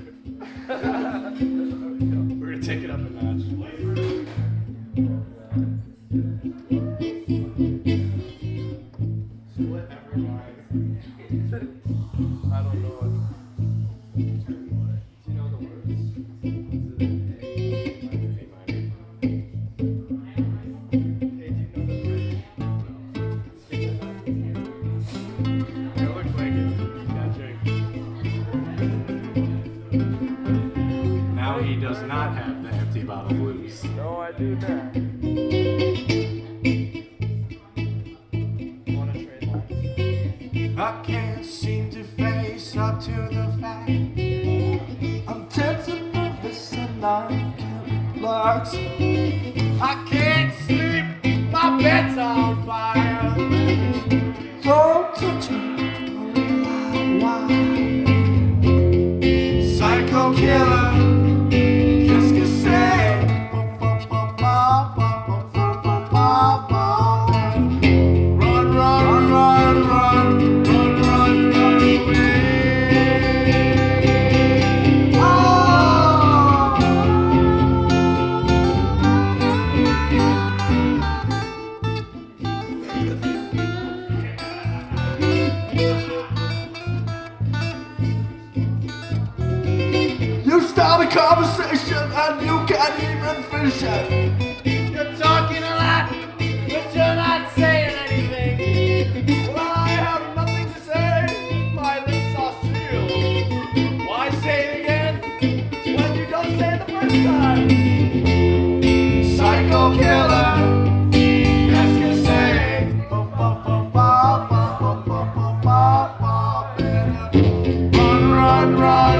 We're gonna take it up a notch. Split every line. I don't know it. Do you know the words? He does not have the empty bottle blues. No, I do not. Want to trade lines? I can't seem to face up to the fact I'm tense and nervous and I can't relax. I can't sleep, my bed's on fire. Don't touch me, why? Psycho killer. Start a conversation and you can't even finish it. You're talking a lot, but you're not saying anything. Well, I have nothing to say. My lips are sealed. Why say it again when you don't say it the first time? Psycho killer. Qu'est-ce que c'est? Run, run, run.